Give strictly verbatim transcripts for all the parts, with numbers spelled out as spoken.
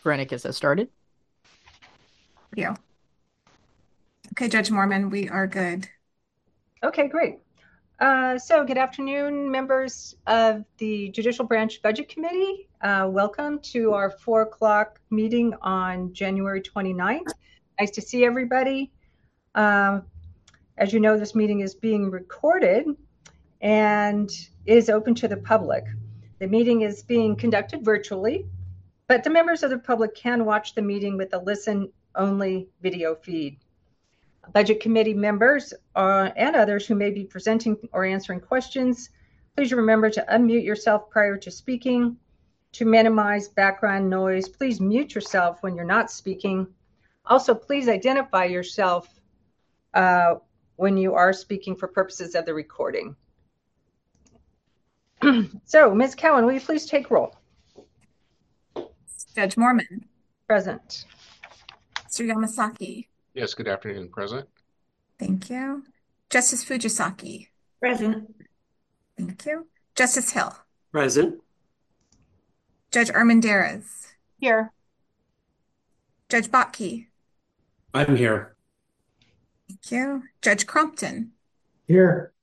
Granicus has started. You. Okay, Judge Mormon, we are good. Okay, great. Uh, so good afternoon, members of the Judicial Branch Budget Committee. Uh, welcome to our four o'clock meeting on January twenty-ninth. Nice to see everybody. Um, as you know, this meeting is being recorded and is open to the public. The meeting is being conducted virtually, but the members of the public can watch the meeting with a listen-only video feed. Budget Committee members uh, and others who may be presenting or answering questions, please remember to unmute yourself prior to speaking. To minimize background noise, please mute yourself when you're not speaking. Also, please identify yourself uh, when you are speaking for purposes of the recording. So, Miz Cowan, will you please take roll? Judge Mormon. Present. Mister Yamasaki. Yes, good afternoon, President. Thank you. Justice Fujisaki. Present. Thank you. Justice Hill. Present. Judge Armendariz. Here. Judge Botke. I'm here. Thank you. Judge Crompton. Here.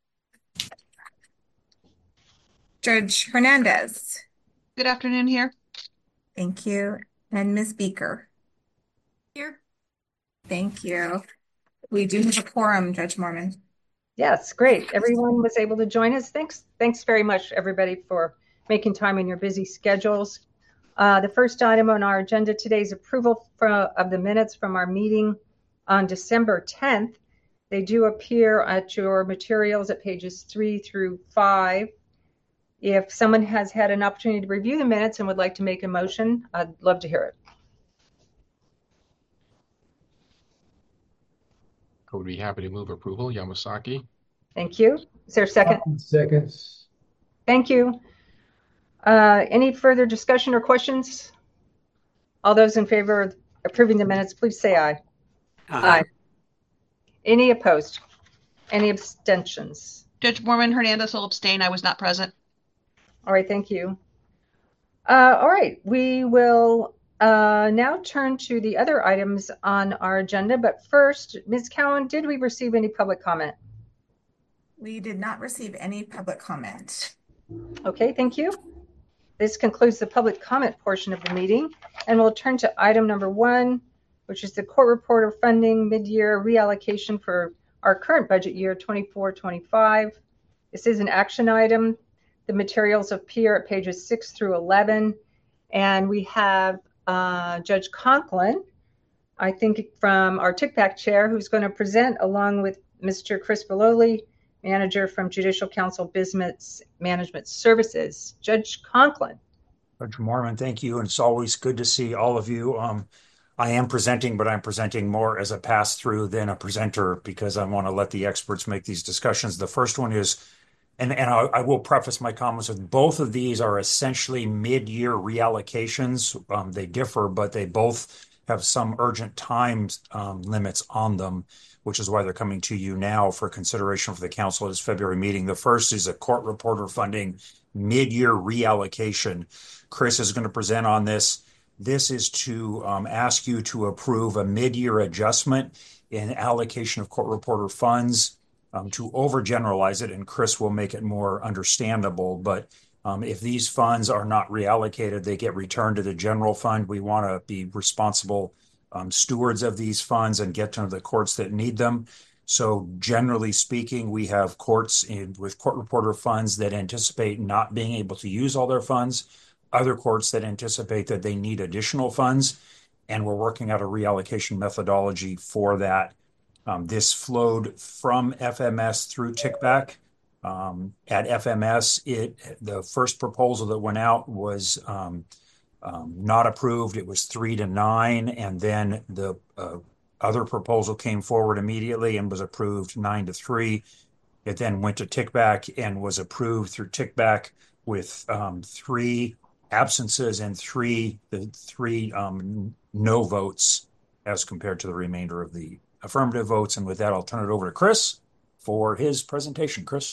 Judge Hernandez. Good afternoon here. Thank you. And Miz Beaker. Here. Thank you. We do have a quorum, Judge Mormon. Yes, great. Everyone was able to join us. Thanks. Thanks very much, everybody, for making time in your busy schedules. Uh, the first item on our agenda today is approval for, of the minutes from our meeting on December tenth. They do appear at your materials at pages three through five. If someone has had an opportunity to review the minutes and would like to make a motion, I'd love to hear it. I would be happy to move approval. Yamasaki. Thank you. Is there a second? Seconds. Thank you. Uh, any further discussion or questions? All those in favor of approving the minutes, please say aye. Aye. Aye. Any opposed? Any abstentions? Judge Mormon Hernandez will abstain. I was not present. All right, thank you. Uh, all right, we will uh, now turn to the other items on our agenda. But first, Miz Cowan, did we receive any public comment? We did not receive any public comment. Okay, thank you. This concludes the public comment portion of the meeting, and we'll turn to item number one, which is the court reporter funding mid-year reallocation for our current budget year twenty-four twenty-five. This is an action item. The materials appear at pages six through eleven, and we have uh, Judge Conklin, I think from our TICPAC chair, who's going to present along with Mister Chris Vallely, manager from Judicial Council Business Management Services. Judge Conklin. Judge Mormon, thank you. And it's always good to see all of you. Um, I am presenting, but I'm presenting more as a pass-through than a presenter because I want to let the experts make these discussions. The first one is, and, and I, I will preface my comments with both of these are essentially mid-year reallocations. Um, they differ, but they both have some urgent time um, limits on them, which is why they're coming to you now for consideration for the council at its February meeting. The first is a court reporter funding mid-year reallocation. Chris is going to present on this. This is to um, ask you to approve a mid-year adjustment in allocation of court reporter funds um, to overgeneralize it, and Chris will make it more understandable. But um, if these funds are not reallocated, they get returned to the general fund. We want to be responsible Um, stewards of these funds and get to the courts that need them. So generally speaking, we have courts in, with court reporter funds that anticipate not being able to use all their funds, other courts that anticipate that they need additional funds, and we're working out a reallocation methodology for that. Um, this flowed from F M S through TICPAC. Um, at F M S, it the first proposal that went out was um, Um, not approved. It was three to nine, and then the uh, other proposal came forward immediately and was approved nine to three. It then went to TICPAC and was approved through TICPAC with um, three absences and three the three um, no votes as compared to the remainder of the affirmative votes. And with that, I'll turn it over to Chris for his presentation. Chris.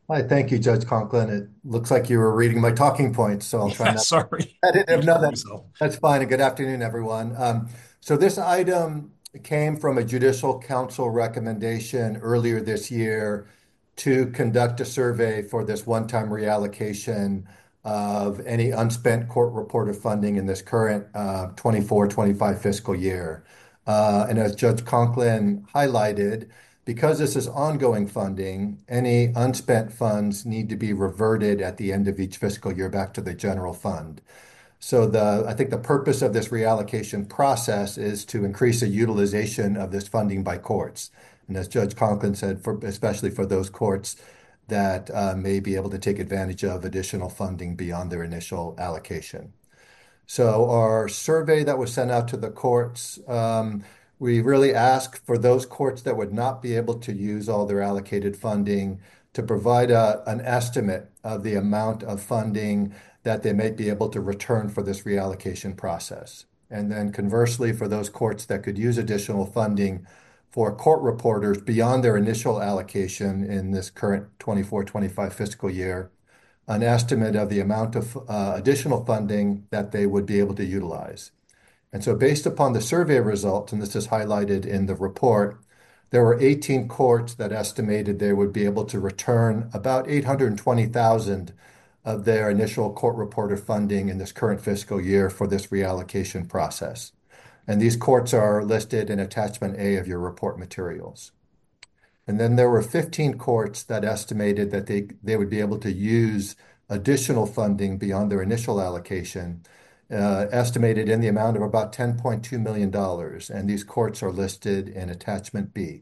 Hi, thank you, Judge Conklin. It looks like you were reading my talking points, so I'll try Yeah, not. sorry. I didn't know that. Myself. That's fine. And good afternoon, everyone. Um, so this item came from a Judicial Council recommendation earlier this year to conduct a survey for this one-time reallocation of any unspent court reporter funding in this current uh, twenty-four twenty-five fiscal year. Uh, and as Judge Conklin highlighted, because this is ongoing funding, any unspent funds need to be reverted at the end of each fiscal year back to the general fund. So the, I think the purpose of this reallocation process is to increase the utilization of this funding by courts. And as Judge Conklin said, for, especially for those courts that uh, may be able to take advantage of additional funding beyond their initial allocation. So our survey that was sent out to the courts, um, we really ask for those courts that would not be able to use all their allocated funding to provide a, an estimate of the amount of funding that they may be able to return for this reallocation process. And then conversely, for those courts that could use additional funding for court reporters beyond their initial allocation in this current twenty-four twenty-five fiscal year, an estimate of the amount of uh, additional funding that they would be able to utilize. And so based upon the survey results, and this is highlighted in the report, there were eighteen courts that estimated they would be able to return about eight hundred twenty thousand of their initial court reporter funding in this current fiscal year for this reallocation process. And these courts are listed in attachment A of your report materials. And then there were fifteen courts that estimated that they, they would be able to use additional funding beyond their initial allocation, uh, estimated in the amount of about ten point two million dollars. And these courts are listed in attachment B.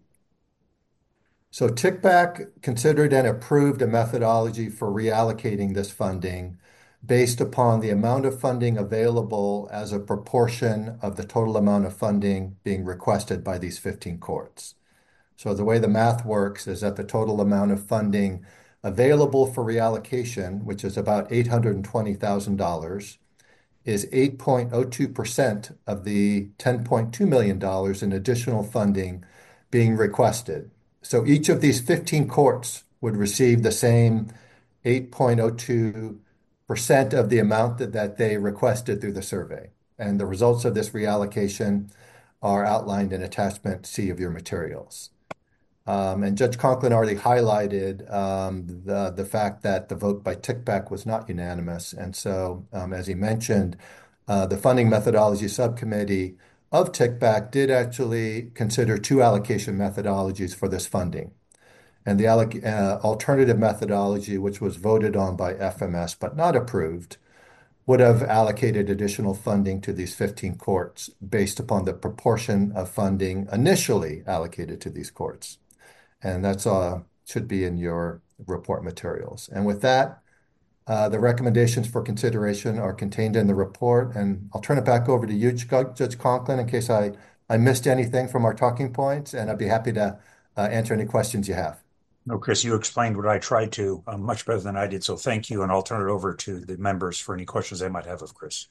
So T I C B A C considered and approved a methodology for reallocating this funding based upon the amount of funding available as a proportion of the total amount of funding being requested by these fifteen courts. So the way the math works is that the total amount of funding available for reallocation, which is about eight hundred twenty thousand dollars, is eight point zero two percent of the ten point two million dollars in additional funding being requested. So each of these fifteen courts would receive the same eight point zero two percent of the amount that, that they requested through the survey. And the results of this reallocation are outlined in attachment C of your materials. Um, and Judge Conklin already highlighted um, the, the fact that the vote by T I C B A C was not unanimous. And so, um, as he mentioned, uh, the funding methodology subcommittee of T I C B A C did actually consider two allocation methodologies for this funding. And the uh, alternative methodology, which was voted on by F M S but not approved, would have allocated additional funding to these fifteen courts based upon the proportion of funding initially allocated to these courts. And that's uh, should be in your report materials. And with that, uh, the recommendations for consideration are contained in the report. And I'll turn it back over to you, Judge Conklin, in case I, I missed anything from our talking points. And I'd be happy to uh, answer any questions you have. No, Chris, you explained what I tried to uh, much better than I did. So thank you. And I'll turn it over to the members for any questions they might have of Chris.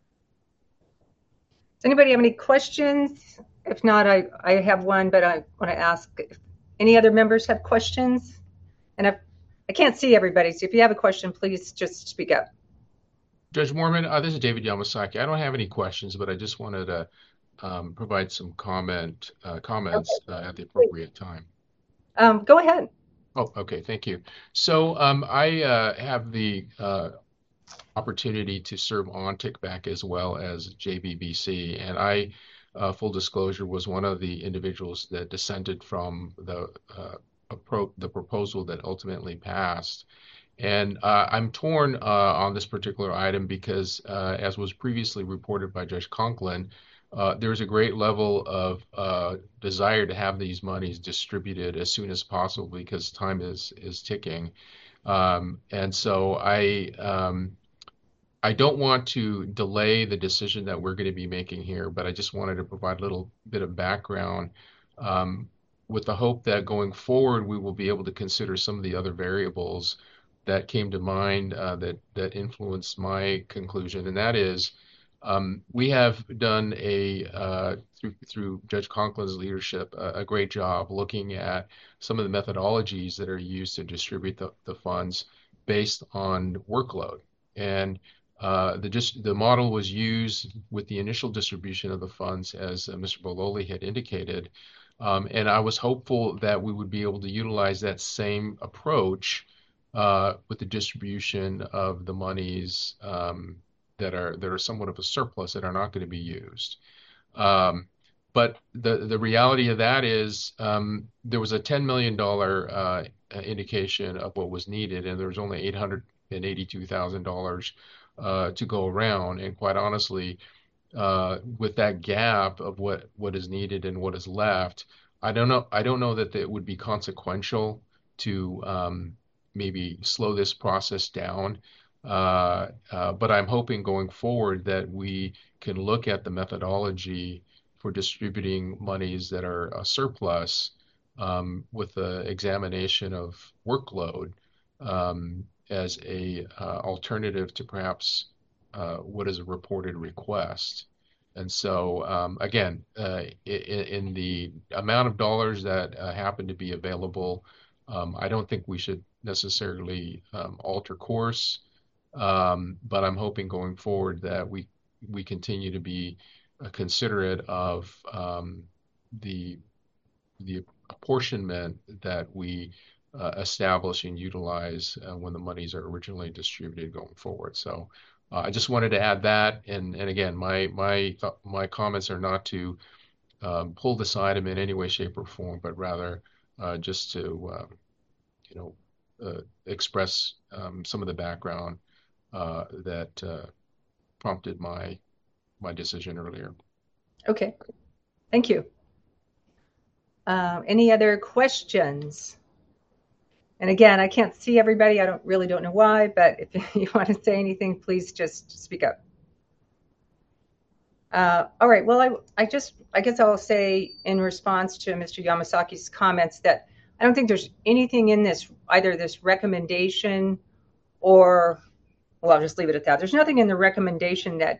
Does anybody have any questions? If not, I, I have one, but I want to ask if any other members have questions. And if, I can't see everybody, so if you have a question, please just speak up. Judge Moorman, uh, this is David Yamasaki. I don't have any questions, but I just wanted to um, provide some comment uh, comments okay. uh, at the appropriate time. Um, go ahead. Oh, okay. Thank you. So um, I uh, have the uh, opportunity to serve on T I C B A C as well as J B B C, and I, uh, full disclosure, was one of the individuals that dissented from the uh, appro the proposal that ultimately passed. And uh, I'm torn uh, on this particular item because, uh, as was previously reported by Judge Conklin, uh, there's a great level of uh, desire to have these monies distributed as soon as possible because time is is ticking. Um, and so I um, I don't want to delay the decision that we're going to be making here, but I just wanted to provide a little bit of background um, with the hope that going forward we will be able to consider some of the other variables that came to mind uh, that that influenced my conclusion, and that is Um, we have done a uh, through through Judge Conklin's leadership a, a great job looking at some of the methodologies that are used to distribute the, the funds based on workload. And uh, the just the model was used with the initial distribution of the funds, as uh, Mister Bololi had indicated. Um, and I was hopeful that we would be able to utilize that same approach uh, with the distribution of the monies um, that are that are somewhat of a surplus that are not going to be used. Um, but the the reality of that is um, there was a ten million dollars uh, indication of what was needed, and there was only eight hundred eighty-two thousand dollars uh, to go around. And quite honestly, uh, with that gap of what what is needed and what is left, I don't know. I don't know that it would be consequential to um, maybe slow this process down. Uh, uh, but I'm hoping going forward that we can look at the methodology for distributing monies that are a surplus um, with the examination of workload um, as a uh, alternative to perhaps uh, what is a reported request. And so, um, again, uh, in, in the amount of dollars that uh, happen to be available, um, I don't think we should necessarily um, alter course. Um, but I'm hoping going forward that we we continue to be uh, considerate of um, the the apportionment that we uh, establish and utilize uh, when the monies are originally distributed going forward. So uh, I just wanted to add that, and and again, my my my comments are not to um, pull this item in any way, shape, or form, but rather uh, just to uh, you know uh, express um, some of the background Uh, that uh, prompted my my decision earlier. Okay, thank you. Uh, any other questions? And again, I can't see everybody. I don't really don't know why, but if you want to say anything, please just speak up. Uh, all right. Well, I I just I guess I'll say in response to Mister Yamasaki's comments that I don't think there's anything in this, either this recommendation or, well, I'll just leave it at that. There's nothing in the recommendation that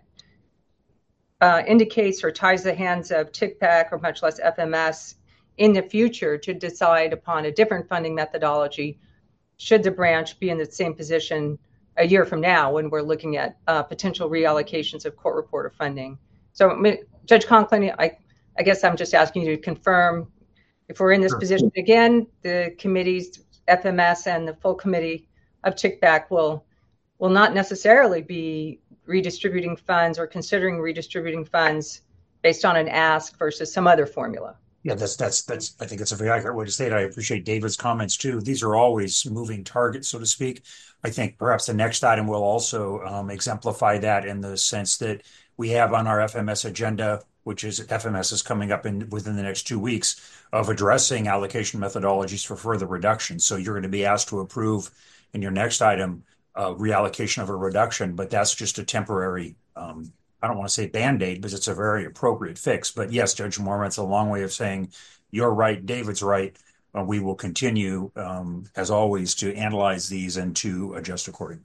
uh, indicates or ties the hands of T I C PAC or much less F M S in the future to decide upon a different funding methodology should the branch be in the same position a year from now when we're looking at uh, potential reallocations of court reporter funding. So, Judge Conklin, I, I guess I'm just asking you to confirm if we're in this Sure. position again, the committees, F M S and the full committee of T I C PAC will will not necessarily be redistributing funds or considering redistributing funds based on an ask versus some other formula. Yeah, that's that's that's. I think it's a very accurate way to state it. I appreciate David's comments too. These are always moving targets, so to speak. I think perhaps the next item will also um, exemplify that in the sense that we have on our F M S agenda, which is F M S is coming up in within the next two weeks, of addressing allocation methodologies for further reduction. So you're going to be asked to approve in your next item uh, reallocation of a reduction, but that's just a temporary. Um, I don't want to say Band-Aid, because it's a very appropriate fix. But yes, Judge Moorman, it's a long way of saying you're right, David's right. Uh, we will continue, um, as always, to analyze these and to adjust accordingly.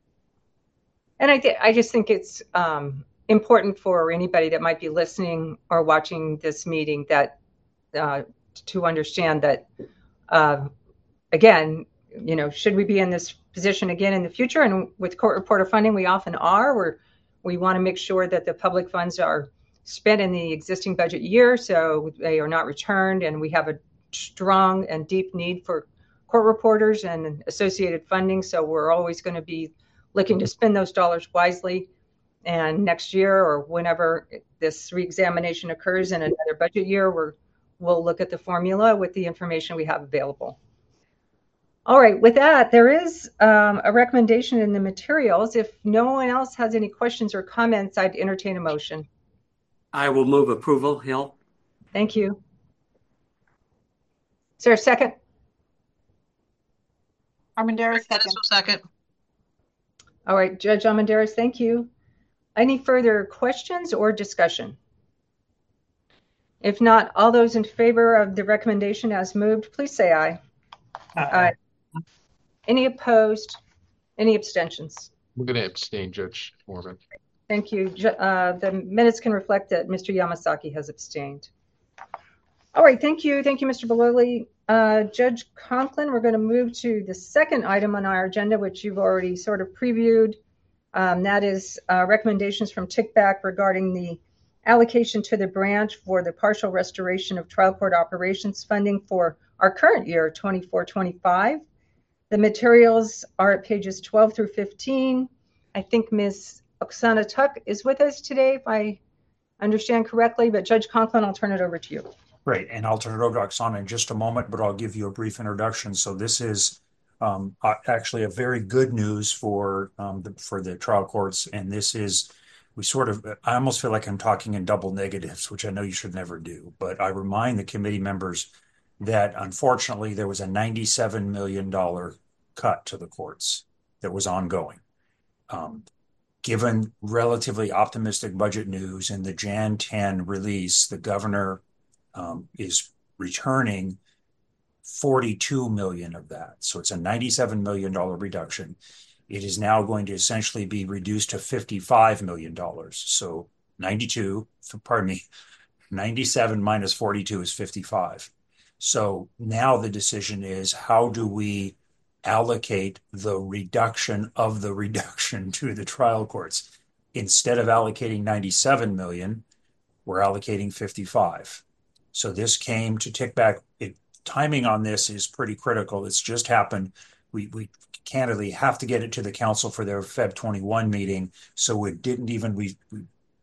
And I, th- I just think it's um, important for anybody that might be listening or watching this meeting that uh, to understand that, uh, again, you know, should we be in this position again in the future? And with court reporter funding, we often are. We're We want to make sure that the public funds are spent in the existing budget year, so they are not returned, and we have a strong and deep need for court reporters and associated funding, so we're always going to be looking to spend those dollars wisely. And next year, or whenever this reexamination occurs in another budget year, we're, we'll look at the formula with the information we have available. All right, with that, there is um, a recommendation in the materials. If no one else has any questions or comments, I'd entertain a motion. I will move approval, Hill. Thank you. Is there a second? Armendariz, second. second. All right, Judge Armendariz, thank you. Any further questions or discussion? If not, all those in favor of the recommendation as moved, please say aye. Aye. Any opposed? Any abstentions? We're going to abstain, Judge Moorman. Thank you. Ju- Uh, the minutes can reflect that Mister Yamasaki has abstained. All right, thank you. Thank you, Mister Beloli. Uh, Judge Conklin, we're going to move to the second item on our agenda, which you've already sort of previewed. Um, that is uh, recommendations from Tickback regarding the allocation to the branch for the partial restoration of trial court operations funding for our current year, twenty-four twenty-five. The materials are at pages twelve through fifteen. I think Miz Oksana Tuck is with us today, if I understand correctly, but Judge Conklin, I'll turn it over to you. Great, and I'll turn it over to Oksana in just a moment, but I'll give you a brief introduction. So this is um, actually a very good news for um, the, for the trial courts, and this is, we sort of, I almost feel like I'm talking in double negatives, which I know you should never do, but I remind the committee members that unfortunately there was a ninety-seven million dollars cut to the courts that was ongoing. Um, given relatively optimistic budget news in the January tenth release, the governor Um, is returning forty-two million dollars of that. So it's a ninety-seven million dollars reduction. It is now going to essentially be reduced to fifty-five million dollars. So ninety-two, pardon me, ninety-seven minus forty-two is fifty-five. So now the decision is, how do we allocate the reduction of the reduction to the trial courts? Instead of allocating ninety-seven million dollars, we're allocating fifty-five. So this came to Tickback. It, timing on this is pretty critical. It's just happened. We we candidly have to get it to the council for their February twenty-first meeting. So it didn't even, we, we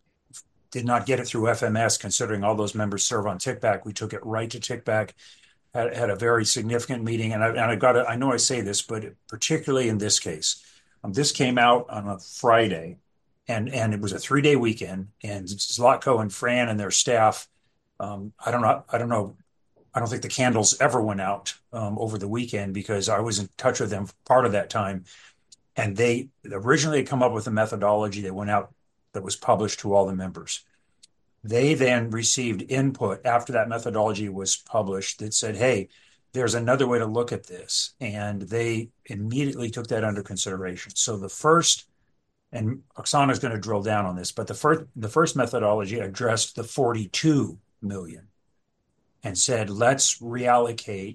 did not get it through F M S, considering all those members serve on Tickback. We took it right to Tickback, had, had a very significant meeting. And I, and I got to, I know I say this, but particularly in this case, um, this came out on a Friday, and, and it was a three day weekend, and Zlatko and Fran and their staff, Um, I don't know. I don't know. I don't think the candles ever went out um, over the weekend, because I was in touch with them part of that time. And they originally come up with a methodology that went out that was published to all the members. They then received input after that methodology was published that said, hey, there's another way to look at this. And they immediately took that under consideration. So the first, and Oksana is going to drill down on this, but the first, the first methodology addressed the forty-two million and said, let's reallocate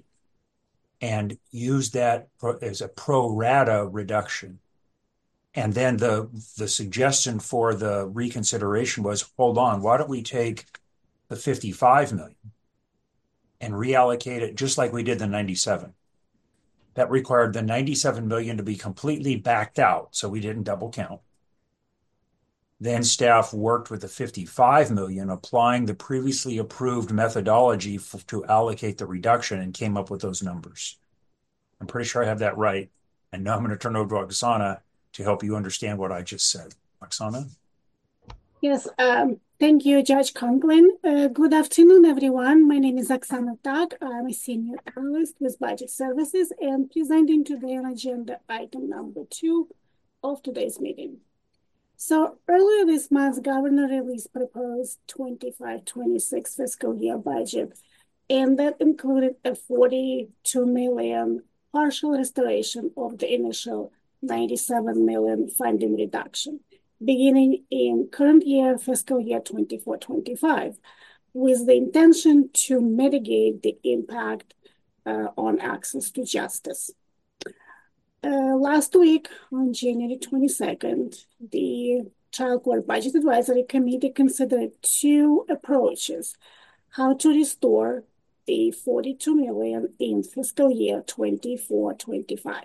and use that as a pro rata reduction. And then the the suggestion for the reconsideration was, hold on, why don't we take the fifty-five million and reallocate it just like we did the ninety-seven? That required the ninety-seven million to be completely backed out, so we didn't double count. Then staff worked with the fifty-five million, applying the previously approved methodology for, to allocate the reduction, and came up with those numbers. I'm pretty sure I have that right. And now I'm going to turn over to Oksana to help you understand what I just said. Oksana? Yes, um, thank you, Judge Conklin. Uh, good afternoon, everyone. My name is Oksana Tak. I'm a senior analyst with Budget Services and presenting today on agenda item number two of today's meeting. So earlier this month, Governor released proposed twenty-five twenty-six fiscal year budget, and that included a forty-two million partial restoration of the initial ninety-seven million funding reduction, beginning in current year fiscal year twenty-four twenty-five, with the intention to mitigate the impact uh, on access to justice. Uh, last week, on January twenty-second, the Trial Court Budget Advisory Committee considered two approaches how to restore the forty-two million in fiscal year twenty-four twenty-five.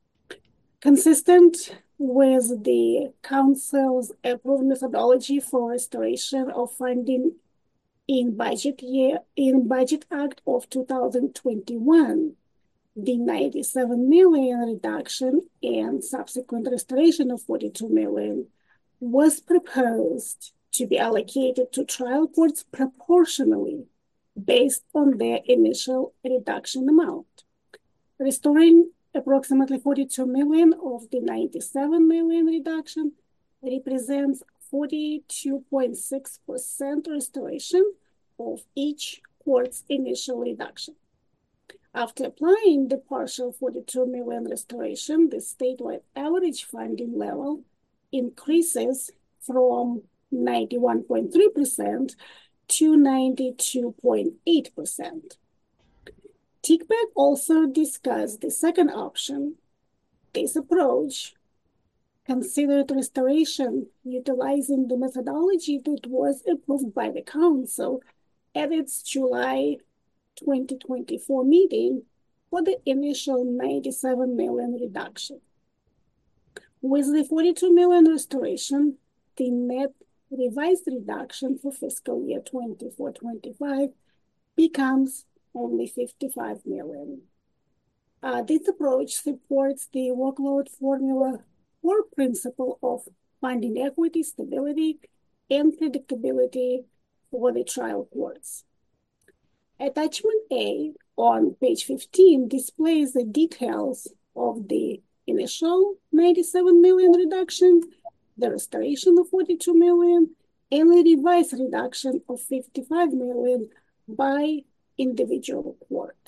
Consistent with the Council's approved methodology for restoration of funding in budget year in Budget Act of two thousand twenty-one, the ninety-seven million reduction and subsequent restoration of forty-two million was proposed to be allocated to trial courts proportionally based on their initial reduction amount. Restoring approximately forty-two million of the ninety-seven million reduction represents forty-two point six percent restoration of each court's initial reduction. After applying the partial forty-two million restoration, the statewide average funding level increases from ninety-one point three percent to ninety-two point eight percent. TICPAC also discussed the second option. This approach considered restoration utilizing the methodology that was approved by the Council at its July twenty twenty-four meeting for the initial ninety-seven million reduction. With the forty-two million restoration, the net revised reduction for fiscal year twenty-four twenty-five becomes only fifty-five million. Uh, this approach supports the workload formula or principle of funding equity, stability, and predictability for the trial courts. Attachment A on page fifteen displays the details of the initial ninety-seven million reduction, the restoration of forty-two million, and the revised reduction of fifty-five million by individual court.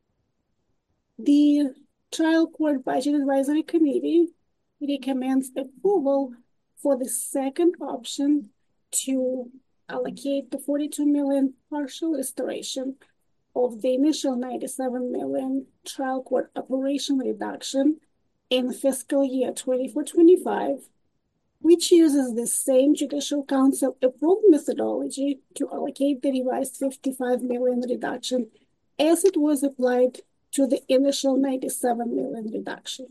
The Trial Court Budget Advisory Committee recommends approval for the second option to allocate the forty-two million partial restoration of the initial ninety-seven million trial court operation reduction in fiscal year twenty-four twenty-five, which uses the same Judicial Council approved methodology to allocate the revised fifty-five million reduction as it was applied to the initial ninety-seven million reduction.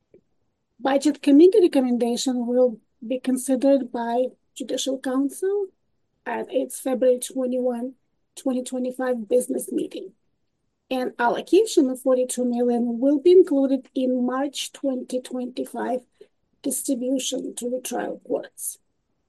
Budget Committee recommendation will be considered by Judicial Council at its February twenty-first, twenty twenty-five business meeting. An allocation of forty-two million will be included in March twenty twenty-five distribution to the trial courts.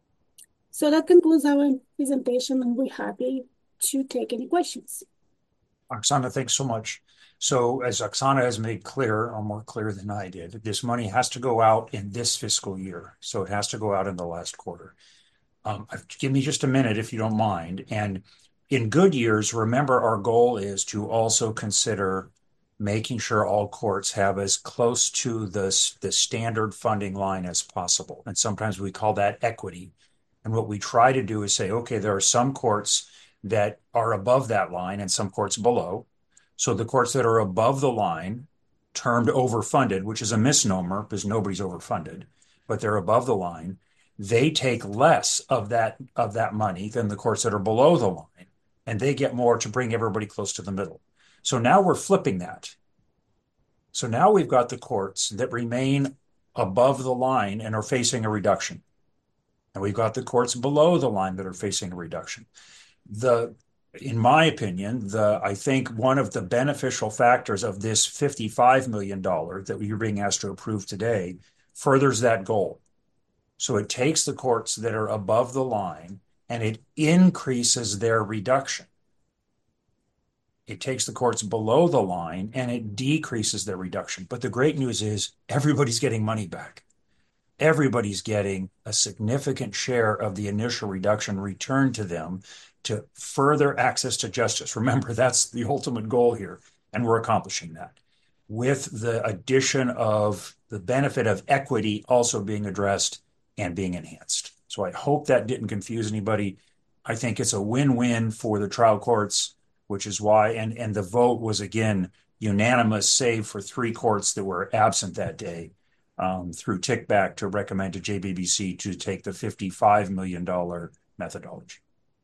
So that concludes our presentation, and we're happy to take any questions. Oksana, thanks so much. So as Oksana has made clear, or more clear than I did, this money has to go out in this fiscal year. So it has to go out in the last quarter. Um, give me just a minute, if you don't mind. And in good years, remember, our goal is to also consider making sure all courts have as close to the, the standard funding line as possible. And sometimes we call that equity. And what we try to do is say, okay, there are some courts that are above that line and some courts below. So the courts that are above the line, termed overfunded, which is a misnomer because nobody's overfunded, but they're above the line, they take less of that, of that money than the courts that are below the line, and they get more to bring everybody close to the middle. So now we're flipping that. So now we've got the courts that remain above the line and are facing a reduction. And we've got the courts below the line that are facing a reduction. The In my opinion, the I think one of the beneficial factors of this fifty-five million dollars that you're being asked to approve today furthers that goal. So it takes the courts that are above the line and it increases their reduction. It takes the courts below the line and it decreases their reduction. But the great news is everybody's getting money back. Everybody's getting a significant share of the initial reduction returned to them to further access to justice. Remember, that's the ultimate goal here, and we're accomplishing that with the addition of the benefit of equity also being addressed and being enhanced. So I hope that didn't confuse anybody. I think it's a win-win for the trial courts, which is why, and, and the vote was, again, unanimous, save for three courts that were absent that day um, through TICPAC to recommend to J B B C to take the fifty-five million dollars methodology.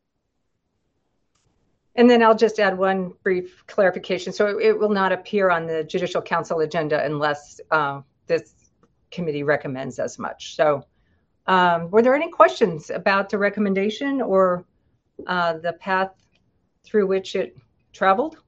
And then I'll just add one brief clarification. So it, it will not appear on the Judicial Council agenda unless uh, this committee recommends as much. So um, were there any questions about the recommendation or uh, the path through which it traveled?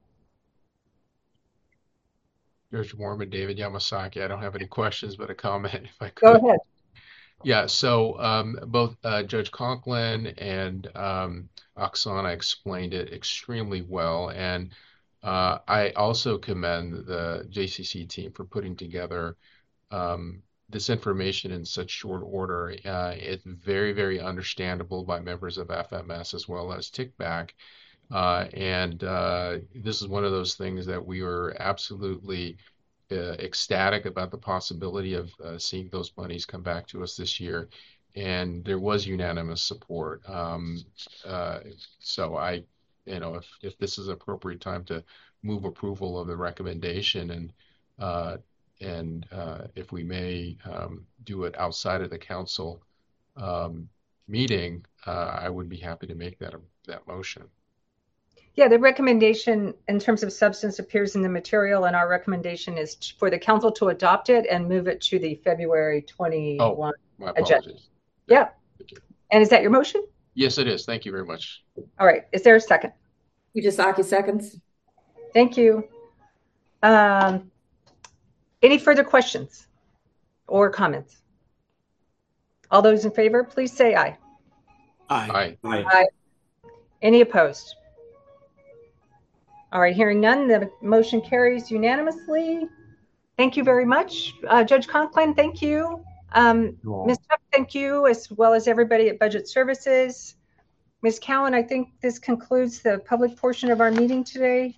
Judge Warman, David Yamasaki. I don't have any questions, but a comment if I could. Go ahead. Yeah, so um, both uh, Judge Conklin and um, Oksana explained it extremely well. And uh, I also commend the J C C team for putting together um, this information in such short order. Uh, it's very, very understandable by members of F M S as well as TICPAC. Uh, and uh, this is one of those things that we were absolutely uh, ecstatic about the possibility of uh, seeing those monies come back to us this year. and there was unanimous support. Um, uh, so I, you know, if if this is appropriate time to move approval of the recommendation, and uh, and uh, if we may um, do it outside of the council um, meeting, uh, I would be happy to make that that motion. Yeah, the recommendation in terms of substance appears in the material, and our recommendation is t- for the council to adopt it and move it to the February twenty-first Oh, my agenda. apologies. Yeah. Thank you. And is that your motion? Yes, it is. Thank you very much. All right. Is there a second? Fujisaki seconds. Thank you. Um, any further questions or comments? All those in favor, please say aye. Aye. Aye. Aye. Any opposed? All right, hearing none, the motion carries unanimously. Thank you very much. Uh, Judge Conklin, thank you. Um, Miz Tuck, thank you, as well as everybody at Budget Services. Miz Cowan, I think this concludes the public portion of our meeting today.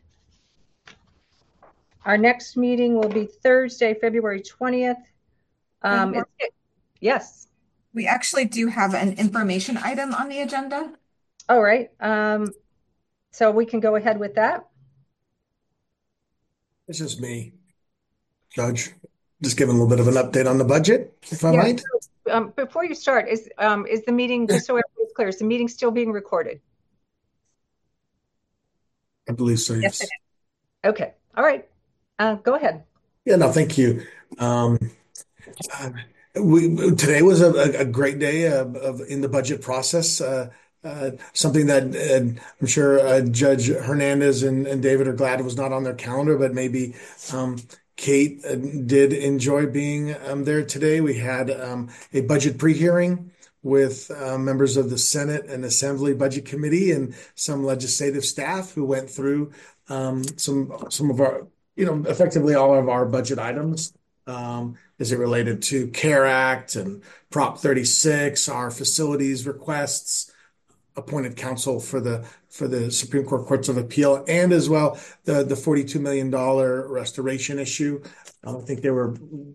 Our next meeting will be Thursday, February twentieth. Um, it's, yes. We actually do have an information item on the agenda. All right. Um, so we can go ahead with that. This is me, Judge. Just giving a little bit of an update on the budget, if I Yeah, might. so, um, before you start, is um, is the meeting, just so everybody's clear, is the meeting still being recorded? I believe so, yes. Yes, it is. Okay. All right. Uh, go ahead. Yeah, no, thank you. Um, uh, we today was a, a great day of, of in the budget process. Uh, uh, something that uh, I'm sure uh, Judge Hernandez and, and David are glad it was not on their calendar, but maybe um, Kate uh, did enjoy being um, there today. We had um, a budget pre-hearing with uh, members of the Senate and Assembly Budget Committee and some legislative staff who went through um, some some of our, you know, effectively all of our budget items um, as it related to CARE Act and Prop thirty-six, our facilities requests, appointed counsel for the for the Supreme Court Courts of Appeal, and as well the the forty-two million dollars restoration issue. Um, I think they were,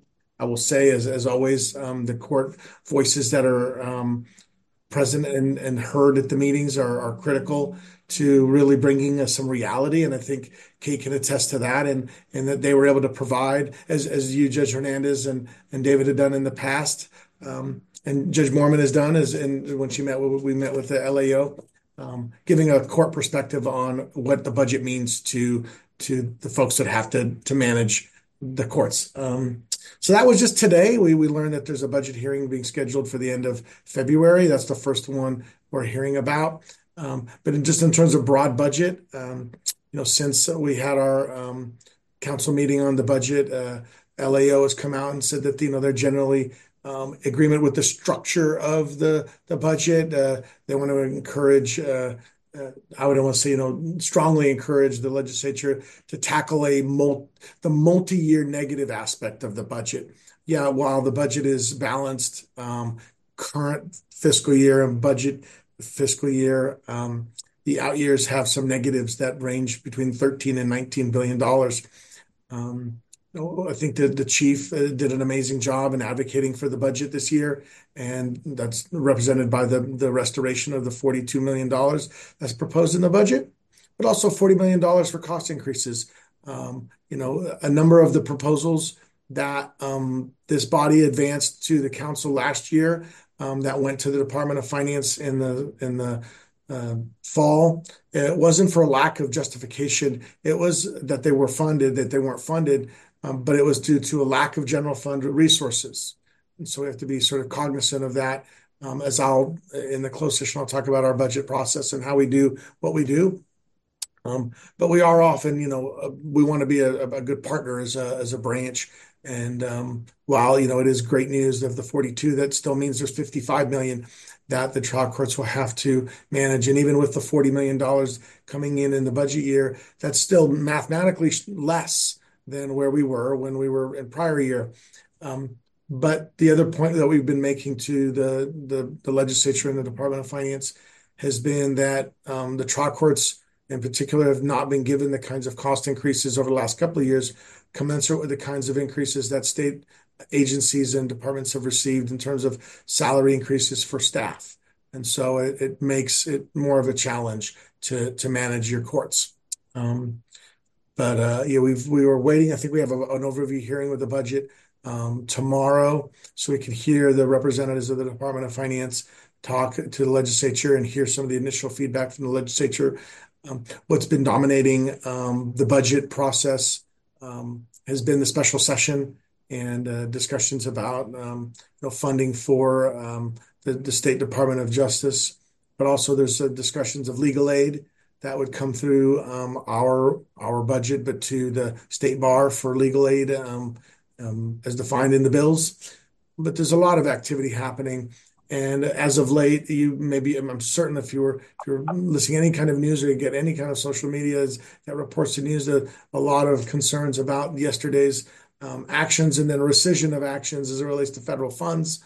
I will say, as as always, um, the court voices that are um, present and, and heard at the meetings are, are critical to really bringing us some reality. And I think Kate can attest to that, and and that they were able to provide, as as you, Judge Hernandez, and and David had done in the past. Um, and Judge Moorman has done, is and when she met with, we met with the L A O, um, giving a court perspective on what the budget means to to the folks that have to to manage the courts. Um, so that was just today. We we learned that there's a budget hearing being scheduled for the end of February. That's the first one we're hearing about. Um, but in, just in terms of broad budget, um, you know, since we had our um, council meeting on the budget, uh, L A O has come out and said that, you know, they're generally Um, agreement with the structure of the the budget. Uh, they want to encourage, uh, uh, I would want to say, you know, strongly encourage the legislature to tackle a mul- the multi-year negative aspect of the budget. Yeah, while the budget is balanced, um, current fiscal year and budget fiscal year, um, the out years have some negatives that range between thirteen and nineteen billion dollars. Um, I think that the chief did an amazing job in advocating for the budget this year, and that's represented by the, the restoration of the forty-two million dollars that's proposed in the budget, but also forty million dollars for cost increases. Um, you know, a number of the proposals that um, this body advanced to the council last year um, that went to the Department of Finance in the in the uh, fall. It wasn't for a lack of justification. It was that they were funded, that they weren't funded. Um, but it was due to a lack of general fund resources. And so we have to be sort of cognizant of that. Um, as I'll, in the closed session, I'll talk about our budget process and how we do what we do. Um, but we are often, you know, uh, we want to be a, a good partner as a, as a branch. And um, while, you know, it is great news of the forty-two, that still means there's fifty-five million that the trial courts will have to manage. And even with the forty million dollars coming in in the budget year, that's still mathematically less than where we were when we were in prior year. Um, but the other point that we've been making to the, the, the legislature and the Department of Finance has been that um, the trial courts in particular have not been given the kinds of cost increases over the last couple of years commensurate with the kinds of increases that state agencies and departments have received in terms of salary increases for staff. And so it, it makes it more of a challenge to, to manage your courts. Um, but uh, yeah, we've we were waiting. I think we have a, an overview hearing with the budget um, tomorrow, so we can hear the representatives of the Department of Finance talk to the legislature and hear some of the initial feedback from the legislature. Um, what's been dominating um, the budget process um, has been the special session and uh, discussions about um, you know, funding for um, the, the State Department of Justice, but also there's uh, discussions of legal aid that would come through um, our our budget, but to the state bar for legal aid um, um, as defined in the bills. But there's a lot of activity happening. And as of late, you maybe, I'm certain if you were if you're listening to any kind of news or you get any kind of social media that reports the news, that a lot of concerns about yesterday's um, actions and then rescission of actions as it relates to federal funds.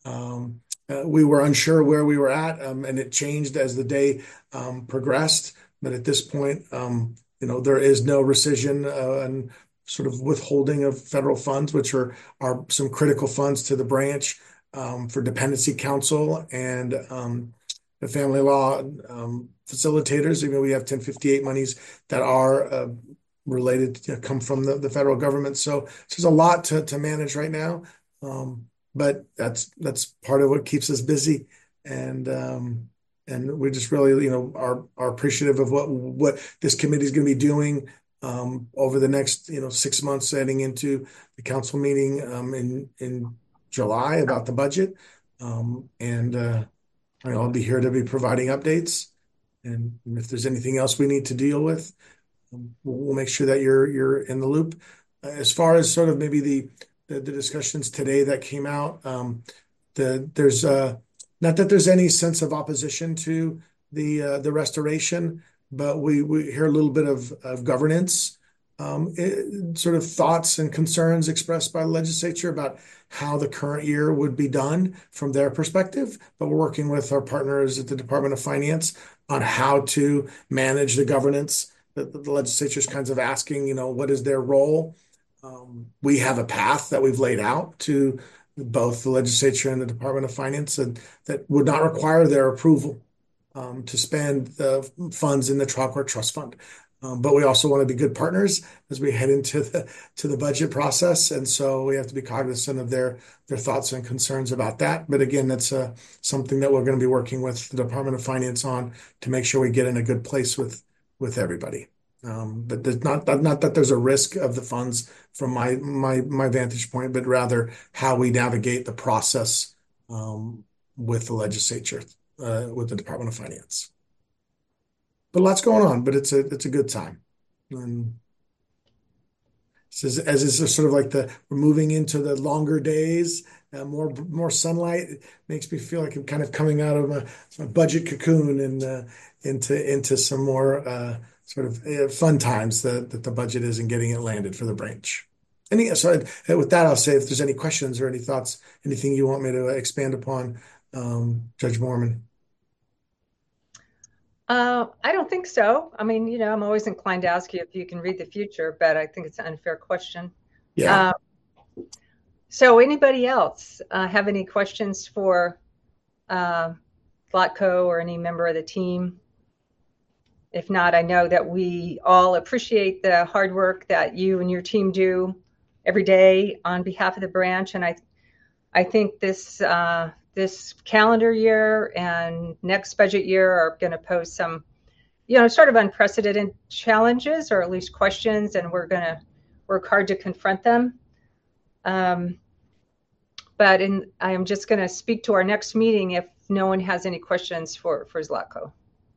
Um, uh, we were unsure where we were at, um, and it changed as the day um, progressed. But at this point, um, you know, there is no rescission uh, and sort of withholding of federal funds, which are are some critical funds to the branch. Um, for dependency counsel and um, the family law um, facilitators. Even we have ten fifty-eight monies that are uh, related to come from the, the federal government. So, so there's a lot to, to manage right now, um, but that's that's part of what keeps us busy, and um, and we just really you know are are appreciative of what what this committee is going to be doing um, over the next you know six months, heading into the council meeting um, in in. July about the budget. Um, and uh, I'll be here to be providing updates. And if there's anything else we need to deal with, um, we'll make sure that you're you're in the loop. As far as sort of maybe the the, the discussions today that came out, um, the there's uh, not that there's any sense of opposition to the uh, the restoration, but we we hear a little bit of, of governance. Um, it, sort of thoughts and concerns expressed by the legislature about how the current year would be done from their perspective. But we're working with our partners at the Department of Finance on how to manage the governance. The, the legislature is kind of asking, you know, what is their role? Um, we have a path that we've laid out to both the legislature and the Department of Finance that, that would not require their approval um, to spend the funds in the trial court trust fund. Um, but we also want to be good partners as we head into the to the budget process, and so we have to be cognizant of their their thoughts and concerns about that. But again, that's uh, something that we're going to be working with the Department of Finance on to make sure we get in a good place with with everybody. Um, but there's not not that there's a risk of the funds from my my my vantage point, but rather how we navigate the process um, with the legislature, uh, with the Department of Finance. But lots going on, but it's a it's a good time. And as as is sort of like the we're moving into the longer days, uh, more more sunlight. It makes me feel like I'm kind of coming out of my, my budget cocoon and uh, into into some more uh, sort of uh, fun times that, that the budget is and getting it landed for the branch. Any so I, with that, I'll say if there's any questions or any thoughts, anything you want me to expand upon, um, Judge Moorman. Uh, I don't think so. I mean, you know, I'm always inclined to ask you if you can read the future, but I think it's an unfair question. Yeah. Uh, so anybody else uh, have any questions for uh, Zlatko or any member of the team? If not, I know that we all appreciate the hard work that you and your team do every day on behalf of the branch. And I, I think this, uh, this calendar year and next budget year are going to pose some, you know, sort of unprecedented challenges or at least questions, and we're going to work hard to confront them. Um, but in, I am just going to speak to our next meeting if no one has any questions for, for Zlatko.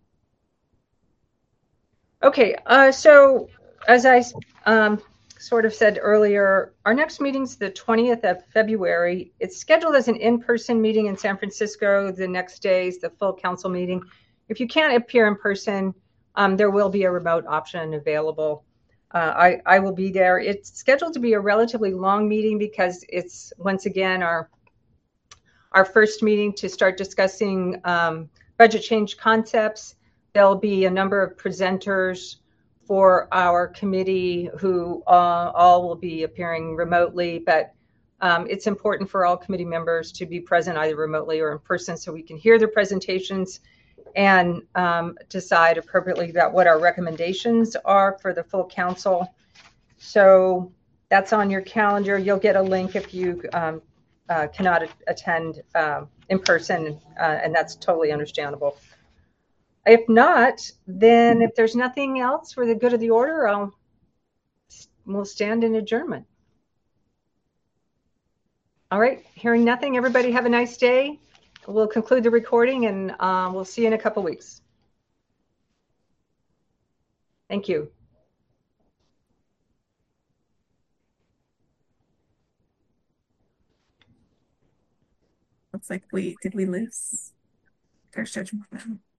Okay, uh, so as I um, sort of said earlier, our next meeting's the twentieth of February. It's scheduled as an in-person meeting in San Francisco. The next day is the full council meeting. If you can't appear in person, um, there will be a remote option available. Uh, I, I will be there. It's scheduled to be a relatively long meeting because it's, once again, our, our first meeting to start discussing um, budget change concepts. There'll be a number of presenters for our committee who uh, all will be appearing remotely, but Um, it's important for all committee members to be present either remotely or in person so we can hear their presentations and um, decide appropriately about what our recommendations are for the full council. So that's on your calendar. You'll get a link if you um, uh, cannot attend uh, in person, uh, and that's totally understandable. If not, then if there's nothing else for the good of the order, I'll, we'll stand in adjournment. All right, hearing nothing, everybody have a nice day. We'll conclude the recording and uh, we'll see you in a couple weeks. Thank you. Looks like we, did we lose? There's Judge Mormon.